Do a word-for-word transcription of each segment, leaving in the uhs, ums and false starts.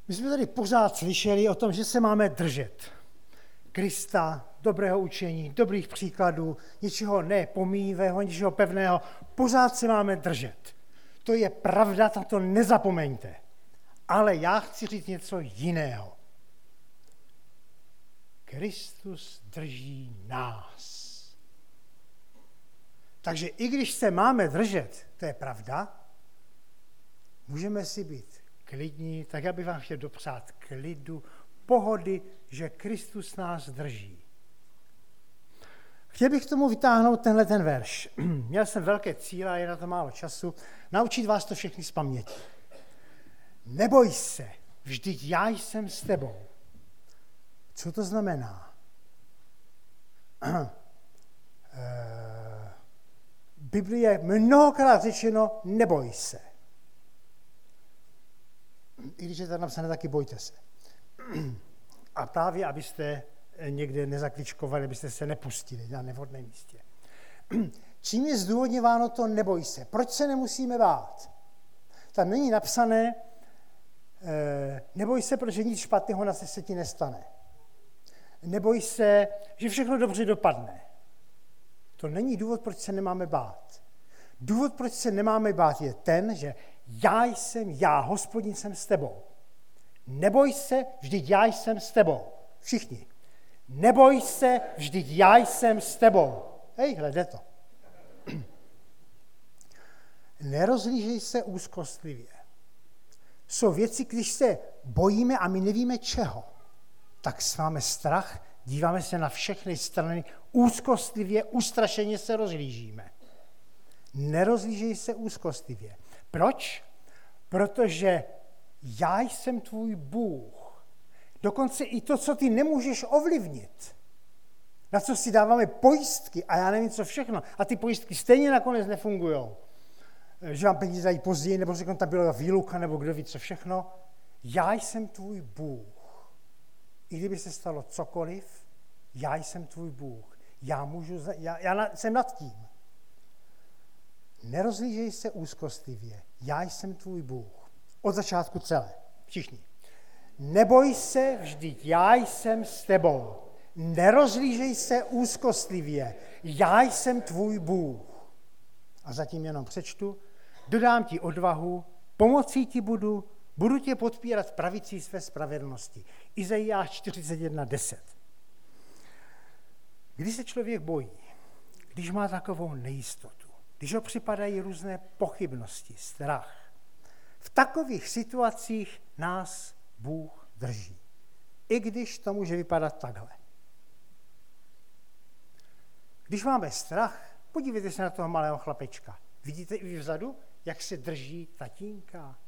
My jsme tady pořád slyšeli o tom, že se máme držet Krista, dobrého učení, dobrých příkladů, něčeho nepomíjivého, něčeho pevného. Pořád se máme držet. To je pravda, tak to nezapomeňte. Ale já chci říct něco jiného. Kristus drží nás. Takže i když se máme držet, to je pravda, můžeme si být klidní, tak já bych vám chtěl dopřát klidu, pohody, že Kristus nás drží. Chtěl bych k tomu vytáhnout tenhle ten verš. Měl jsem velké cíle a je na to málo času. Naučit vás to všechny z paměti. Neboj se, vždyť já jsem s tebou. Co to znamená? V Biblii je mnohokrát řečeno neboj se. I když je tam napsané taky bojte se. A právě, abyste někde nezakličkovali, abyste se nepustili na nevhodném místě. Čím je zdůvodňováno to neboj se? Proč se nemusíme bát? Tam není napsané neboj se, protože nic špatného na se ti nestane. Neboj se, že všechno dobře dopadne. To není důvod, proč se nemáme bát. Důvod, proč se nemáme bát, je ten, že já jsem, já, Hospodin, jsem s tebou. Neboj se, vždyť já jsem s tebou. Všichni. Neboj se, vždyť já jsem s tebou. Hej, hlede to. Nerozhlížej se úzkostlivě. Jsou věci, když se bojíme a my nevíme čeho, tak máme strach, díváme se na všechny strany, úzkostlivě, ustrašeně se rozhlížíme. Nerozhlížej se úzkostlivě. Proč? Protože já jsem tvůj Bůh. Dokonce i to, co ty nemůžeš ovlivnit, na co si dáváme pojistky a já nevím, co všechno, a ty pojistky stejně nakonec nefungujou. Že vám peníze dají později, nebo řeknu, tam byla výluka, nebo kdo ví, co všechno. Já jsem tvůj Bůh. I kdyby se stalo cokoliv, já jsem tvůj Bůh. Já, můžu, já, já jsem nad tím. Nerozhlížej se úzkostlivě. Já jsem tvůj Bůh. Od začátku celé. Všichni. Neboj se, vždyť já jsem s tebou. Nerozhlížej se úzkostlivě. Já jsem tvůj Bůh. A zatím jenom přečtu. Dodám ti odvahu, pomocí ti budu, budu tě podpírat pravicí své spravedlnosti. Izajáš čtyřicet jedna deset. Když se člověk bojí, když má takovou nejistotu, když ho připadají různé pochybnosti, strach, v takových situacích nás Bůh drží. I když to může vypadat takhle. Když máme strach, podívejte se na toho malého chlapečka. Vidíte i vzadu, jak se drží tatínka?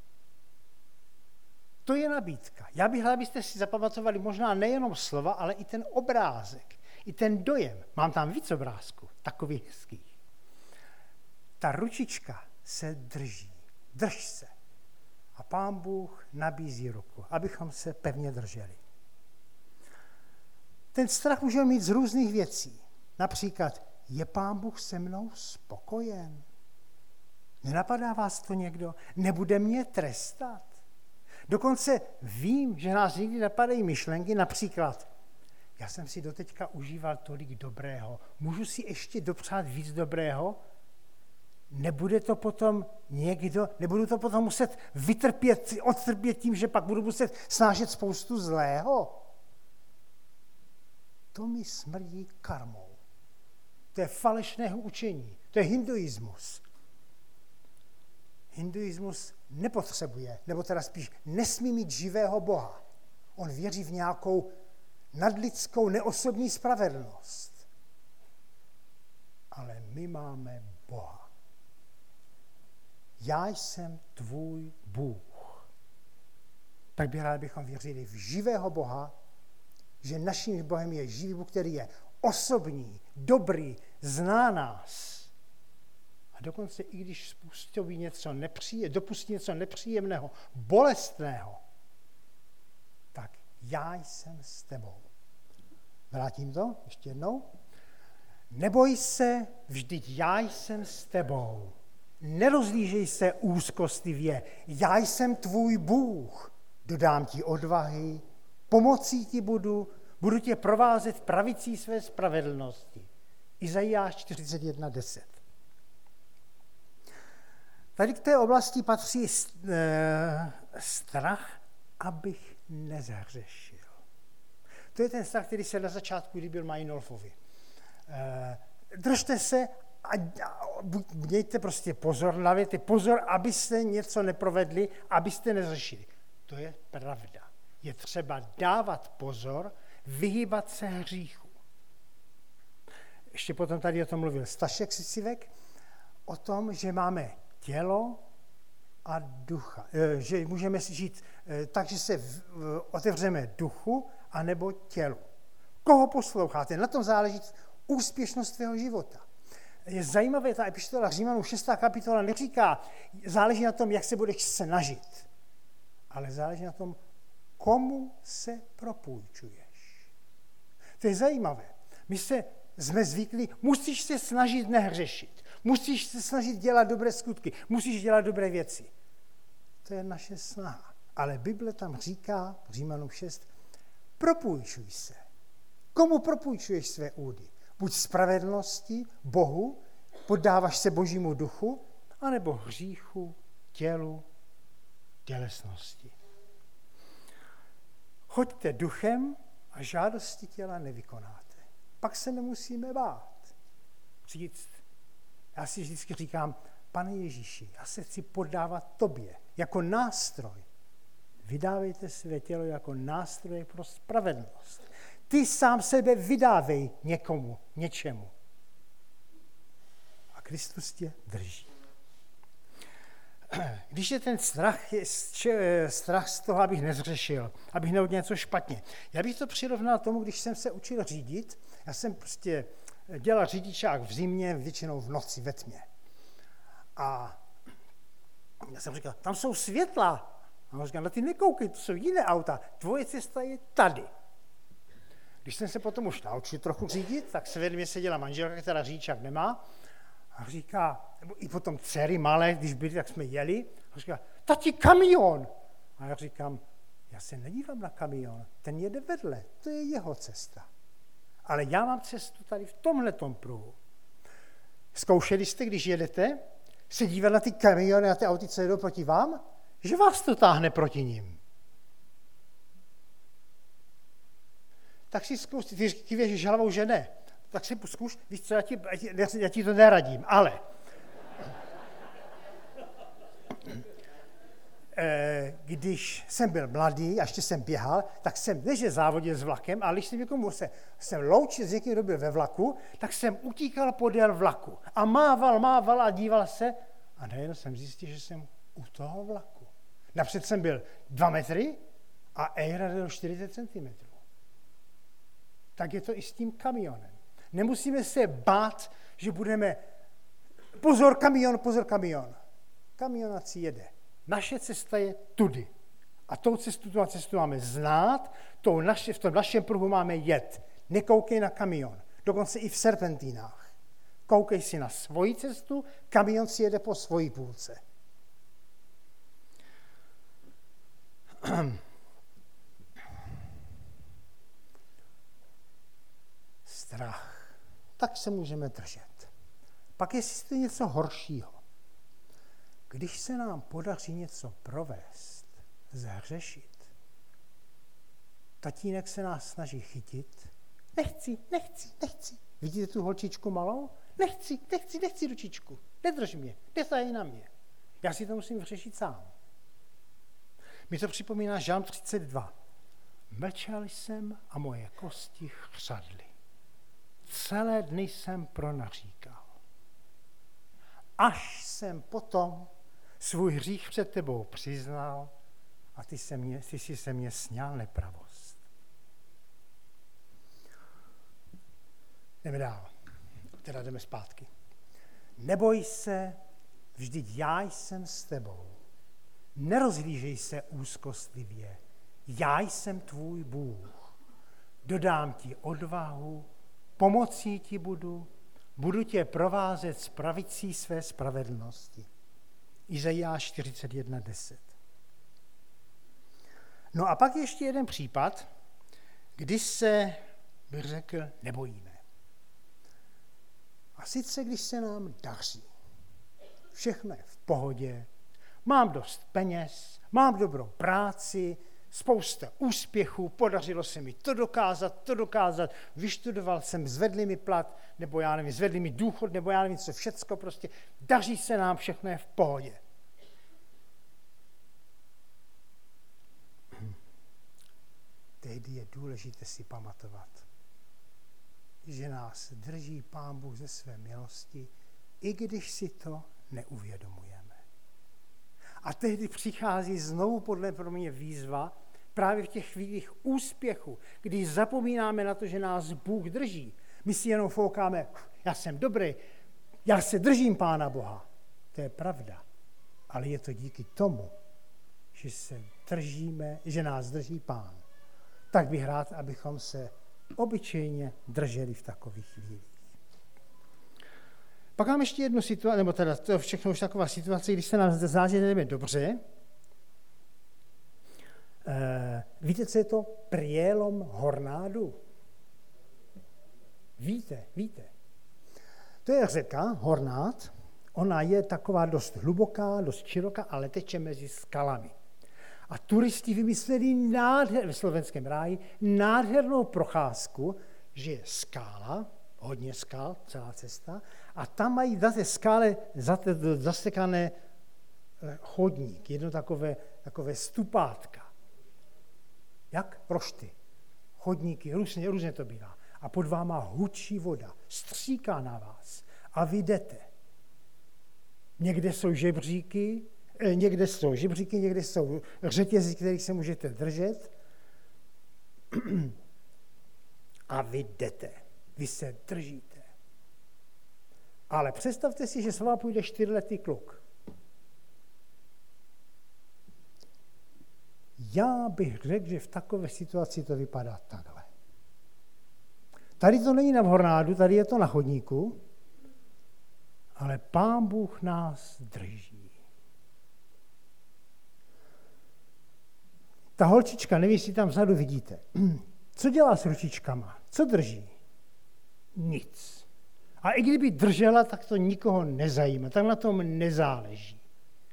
To je nabídka. Já bych rád, abyste si zapamatovali možná nejenom slova, ale i ten obrázek, i ten dojem. Mám tam víc obrázků, takových hezkých. Ta ručička se drží. Drž se. A Pán Bůh nabízí ruku, abychom se pevně drželi. Ten strach můžeme mít z různých věcí. Například, je Pán Bůh se mnou spokojen? Nenapadá vás to někdo? Nebude mě trestat? Dokonce vím, že nás někdy napadají myšlenky, například, já jsem si doteďka užíval tolik dobrého, můžu si ještě dopřát víc dobrého? Nebude to potom někdo, nebudu to potom muset vytrpět, odtrpět tím, že pak budu muset snášet spoustu zlého? To mi smrdí karmou. To je falešného učení, to je hinduismus. Hinduismus nepotřebuje, nebo teda spíš nesmí mít živého Boha. On věří v nějakou nadlidskou neosobní spravedlnost. Ale my máme Boha. Já jsem tvůj Bůh. Tak bych rád, abychom věřili v živého Boha, že naším Bohem je živý Bůh, který je osobní, dobrý, zná nás. A dokonce i když způsobí něco nepříjemného, dopustí něco nepříjemného, bolestného, tak já jsem s tebou. Vrátím to ještě jednou. Neboj se, vždyť já jsem s tebou. Nerozlížej se úzkostlivě, já jsem tvůj Bůh. dodám ti odvahy, pomocí ti budu, budu tě provázet pravicí své spravedlnosti. Izajáš čtyřicet jedna deset. Tady k té oblasti patří strach, abych nezahřešil. To je ten strach, který se na začátku líbil Meinolfovi. Držte se a mějte prostě pozor, navějte pozor, abyste něco neprovedli, abyste nezřešili. To je pravda. Je třeba dávat pozor, vyhýbat se hříchu. Ještě potom tady o tom mluvil Stašek Sicivek, o tom, že máme tělo a ducha. Že můžeme si žít tak, že se otevřeme duchu anebo tělu. Koho posloucháte? Na tom záleží úspěšnost tvého života. Je zajímavé, ta epištola Římanů šestá kapitola neříká, záleží na tom, jak se budeš snažit, ale záleží na tom, komu se propůjčuješ. To je zajímavé. My se jsme zvyklí, musíš se snažit nehřešit, musíš se snažit dělat dobré skutky, musíš dělat dobré věci. To je naše snaha. Ale Bible tam říká, Římanům šest, propůjčuj se. Komu propůjčuješ své údy? Buď spravedlnosti, Bohu, poddáváš se Božímu duchu, anebo hříchu, tělu, tělesnosti. Choďte duchem a žádosti těla nevykonáte. Pak se nemusíme bát. Říct, já si vždycky říkám, Pane Ježíši, já se chci poddávat tobě jako nástroj. Vydávejte své tělo jako nástroj pro spravedlnost. Ty sám sebe vydávej někomu, něčemu. A Kristus tě drží. Když je ten strach, je strach z toho, abych nezřešil, abych neudělal něco špatně. Já bych to přirovnal tomu, když jsem se učil řídit. Já jsem prostě dělal řidičák v zimě, většinou v noci, ve tmě. A já jsem říkal, tam jsou světla. A on říkal, no ty nekoukej, to jsou jiné auta. Tvoje cesta je tady. Když jsem se potom už naučil trochu řídit, tak se vedle mě seděla manželka, která řidičák nemá. A říká, nebo i potom dcery malé, když byli, tak jsme jeli. A říká, tati, kamion. A já říkám, já se nedívám na kamion, ten jede vedle, to je jeho cesta. Ale já mám cestu tady v tomhletom pruhu. Zkoušeli jste, když jedete, se dívat na ty kamiony a ty auty, co jedou proti vám, že vás to táhne proti nim. Tak si zkus, ty kývěš hlavou, že ne. Tak si zkus, víš co, já ti, já ti to neradím, ale když jsem byl mladý a ještě jsem běhal, tak jsem neže závodil s vlakem, ale když jsem někomu se, jsem loučil s někým, kdo byl ve vlaku, tak jsem utíkal podél vlaku a mával, mával a díval se a najednou jsem zjistil, že jsem u toho vlaku. Napřed jsem byl dva metry a Ejra byl čtyřicet centimetrů. Tak je to i s tím kamionem. Nemusíme se bát, že budeme pozor kamion, pozor kamion. Kamionací jede. Naše cesta je tudy. A tou cestu, tu cestu máme znát, tou naše, v tom našem pruhu máme jet. Nekoukej na kamion. Dokonce i v serpentínách. Koukej si na svoji cestu, kamion si jede po svojí půlce. Strach. Tak se můžeme držet. Pak jestli to něco horšího. Když se nám podaří něco provést, zahřešit, tatínek se nás snaží chytit. Nechci, nechci, nechci. Vidíte tu holčičku malou? Nechci, nechci, nechci ručičku. Nedrž mě, nesahej na mě. Já si to musím vyřešit sám. Mi to připomíná Žalm třicet dva. Mlčel jsem a moje kosti chřadly. Celé dny jsem pronaříkal. Až jsem potom svůj hřích před tebou přiznal a ty, se mě, ty jsi se mě sňal nepravost. Jdeme dál. Teda jdeme zpátky. Neboj se, vždyť já jsem s tebou. Nerozhlížej se úzkostlivě. Já jsem tvůj Bůh. Dodám ti odvahu, pomocí ti budu, budu tě provázet s pravicí své spravedlnosti. Izajáš čtyřicet jedna deset. No a pak ještě jeden případ, kdy se, bych řekl, nebojíme. A sice, když se nám daří. Všechno je v pohodě, mám dost peněz, mám dobrou práci, spousta úspěchů, podařilo se mi to dokázat, to dokázat, vyštudoval jsem, zvedli mi plat, nebo já nevím, zvedli mi důchod, nebo já nevím, co všecko, prostě daří se nám, všechno je v pohodě. Tehdy je důležité si pamatovat, že nás drží Pán Bůh ze své milosti, i když si to neuvědomujeme. A tehdy přichází znovu podle mě výzva právě v těch chvílích úspěchu, když zapomínáme na to, že nás Bůh drží. My si jenom foukáme, já jsem dobrý, já se držím Pána Boha. To je pravda. Ale je to díky tomu, že se držíme, že nás drží Pán. Tak bych rád, abychom se obyčejně drželi v takových chvílích. Pak mám ještě jednu situaci, nebo teda to všechno už taková situace, když se nám zdá, že jdeme dobře. E, víte, co je to prielom hornádu? Víte, víte. To je řeka, Hornád. Ona je taková dost hluboká, dost široká, ale teče mezi skalami. A turisti vymysleli nádher, v slovenském ráji nádhernou procházku, že je skála, hodně skal, celá cesta, a tam mají na té skále zasekané chodník, jedno takové, takové stupátka. Jak? Rošty. Chodníky, různě, různě to bývá. A pod váma hučí voda, stříká na vás a vy jdete. Někde jsou žebříky, někde jsou žebříky, někde jsou řetězy, kterých se můžete držet. A vy jdete. Vy se držíte. Ale představte si, že s vámi půjde čtyřletý kluk. Já bych řekl, že v takové situaci to vypadá takhle. Tady to není na Hornádu, tady je to na chodníku, ale Pán Bůh nás drží. Ta holčička, nevím, jestli tam vzadu vidíte, co dělá s ručičkama? Co drží? Nic. A i kdyby držela, tak to nikoho nezajímá, tak na tom nezáleží.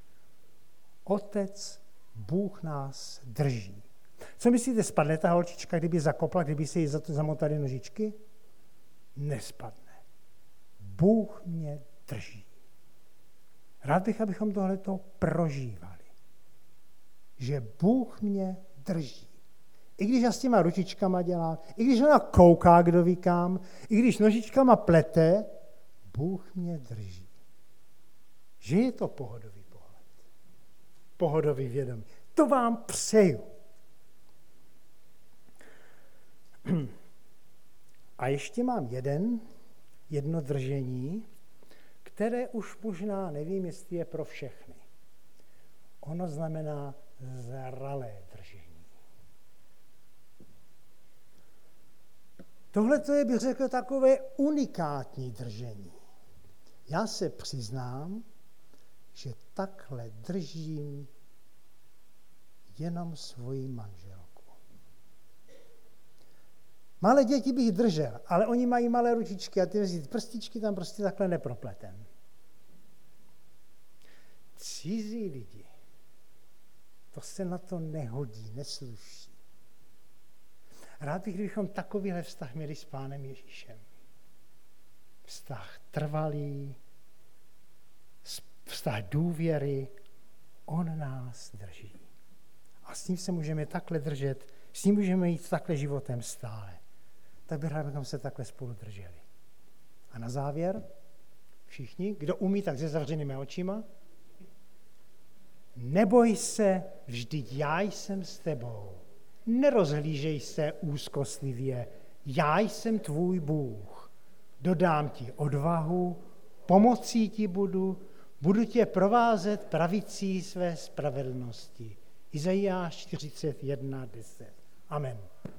Otec, Bůh nás drží. Co myslíte, spadne ta holčička, kdyby zakopla, kdyby se jí za to zamotaly nožičky? Nespadne. Bůh mě drží. Rád bych, abychom tohleto prožívali. Že Bůh mě drží. I když já s těma ručičkama dělám, i když ona kouká, kdo ví kam, i když nožičkama plete, Bůh mě drží. Že je to pohodový pohled. Pohodový vědomí. To vám přeju. A ještě mám jeden, jedno držení, které už možná nevím, jestli je pro všechny. Ono znamená zralé držení. Tohle to je, bych řekl, takové unikátní držení. Já se přiznám, že takhle držím jenom svoji manželku. Malé děti bych držel, ale oni mají malé ručičky a ty mezi prstičky tam prostě takhle nepropletem. Cizí lidi, to se na to nehodí, nesluší. Rád bych, kdybychom takovýhle vztah měli s Pánem Ježíšem. Vztah trvalý, vztah důvěry, on nás drží. A s ním se můžeme takhle držet, s ním můžeme jít takhle životem stále. Tak bych rád, abychom se takhle spolu drželi. A na závěr, všichni, kdo umí, tak se zavřenými očima, neboj se, vždyť já jsem s tebou. Nerozhlížej se úzkostlivě, já jsem tvůj Bůh. Dodám ti odvahu, pomocí ti budu, budu tě provázet pravicí své spravedlnosti. Izajáš čtyřicet jedna deset. Amen.